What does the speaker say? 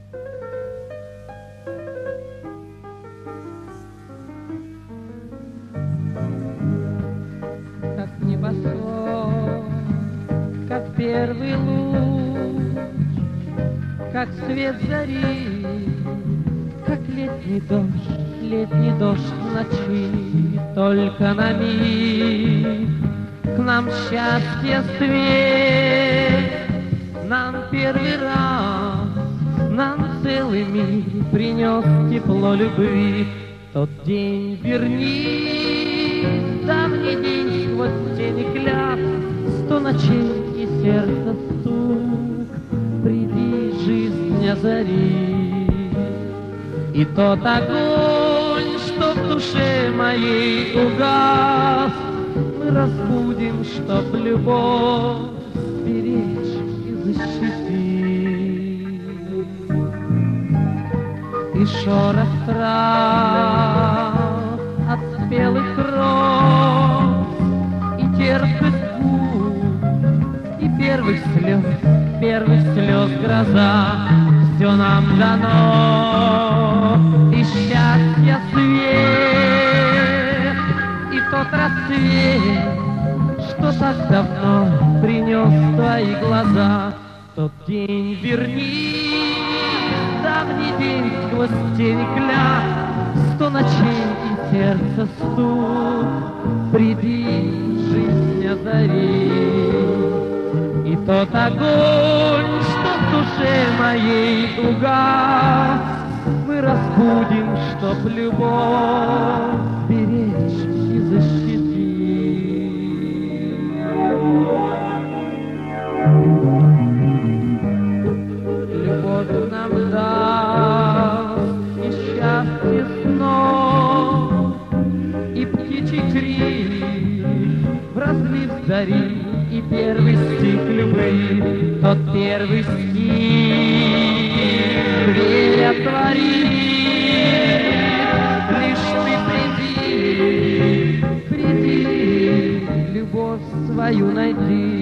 Как небосвод, как первый луч, как свет зари, как летний дождь в ночи, только на миг к нам счастье свет, нам первый раз, нам целый мир принес тепло любви. Тот день верни, давний день сквозь тени клят, 100 ночей и сердце стук, приди, жизнь озари. И тот огонь, что в душе моей угас, мы разбудим, чтоб любовь беречь и защитить. И шорох трав от спелых роз, и терпкость губ, и первых слез гроза, все нам дано, и счастье свет, и тот рассвет, что так давно принес твои глаза. Тот день верни, давний день сквозь тени клят, 100 ночей и сердце стук, приди, жизнь озари. И тот огонь, что в душе моей угас, мы разбудим, чтоб любовь беречь и защитить. Любовь нам даст и счастье снов, и птичий крик в разлив зари, и первый стих любви, тот первый стих дверь отворит. Лишь ты приди, любовь свою найди.